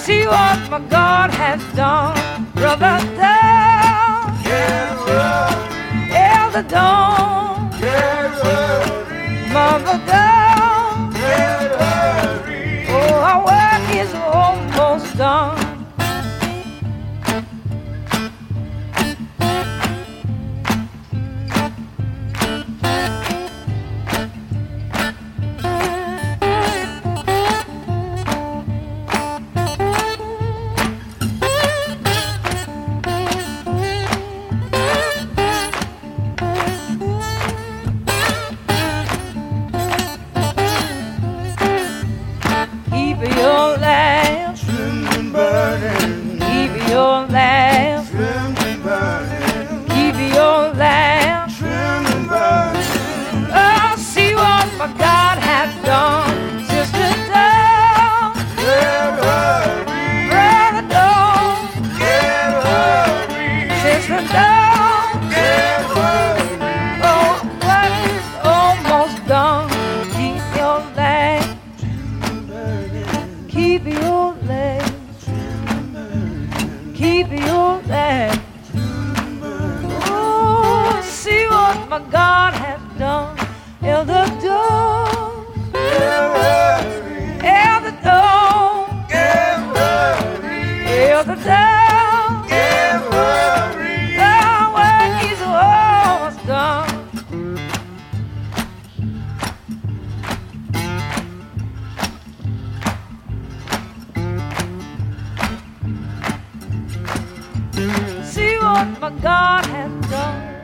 see what my God has done. Brother down, elder down, mother down. Oh, our work is almost done. Keep your lamp trimmed and burning, keep your lamp, trimmed and burning, keep your lamp. trimmed and burning. Oh, see what my God has done. Sister down, Get hurry, brother down, get hurry, sister down. get hurry. Oh, work is almost done. Keep your lamp, keep your lamp, keep your lamp. Oh, see what my God has done. Elder Dawn, Elder Dawn, Elder Dawn. Our work is almost done. See what my God has done.